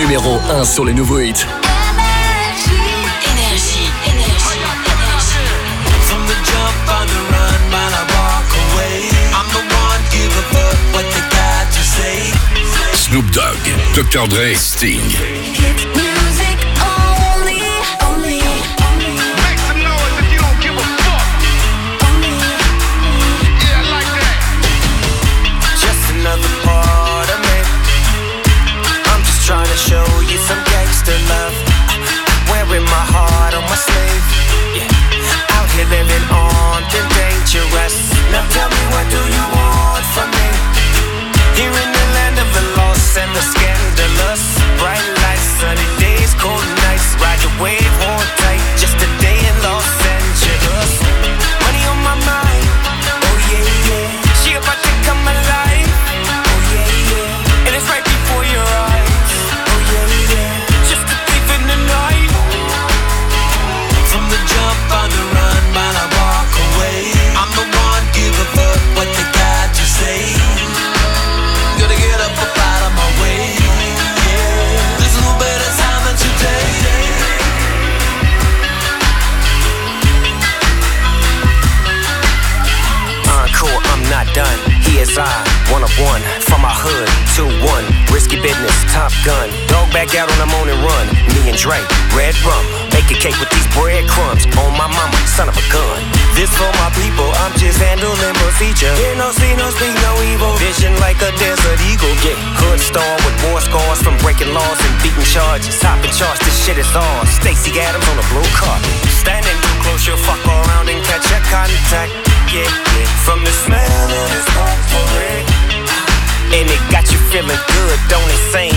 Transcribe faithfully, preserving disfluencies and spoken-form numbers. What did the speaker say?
numéro un sur les nouveaux hits. Énergie, énergie, énergie. From the jump on the run while I walk away. I'm the one, give a fuck what they got to say. Snoop Dogg, docteur Dre, Sting. Music only, only, only. Make some noise if you don't give a fuck. Yeah, I like that. Just another part of me. I'm just trying to show you some gangster love. Wearing my heart on my sleeve. Yeah. Out here living on the dangerous. Now tell me, what do you want from me? Here in the land of the lost and the scandalous. Bright lights, sunny days, cold nights. Ride the wave, hold tight. Just a day in Los Angeles. Money on my mind. Oh yeah, yeah. She about to come alive. Oh yeah, yeah. And it's right before your eyes. Oh yeah, yeah. Just a thief in the night. From the jump on the run while I walk away. I'm the one, give a fuck what they got to say. Gotta get up, up out of my way. Yeah, there's no better time than today. Encore, I'm not done. He is I, one of one. From my hood, two one. Risky business, Top Gun. Dog back out on the morning run. Me and Drake, red rum. Make a cake with these breadcrumbs. On my mama, son of a gun. This for my people, I'm just handling procedure. Hear no, see no, speak no evil. Vision like a desert eagle. Yeah, hood star with war scars from breaking laws and beating charges. Topping charts, this shit is ours. Stacey Adams on a blue carpet. Standing too close, you'll fuck around and catch a contact. Yeah, yeah. From the smell of this potpourri. And it got you feeling good, don't it? Same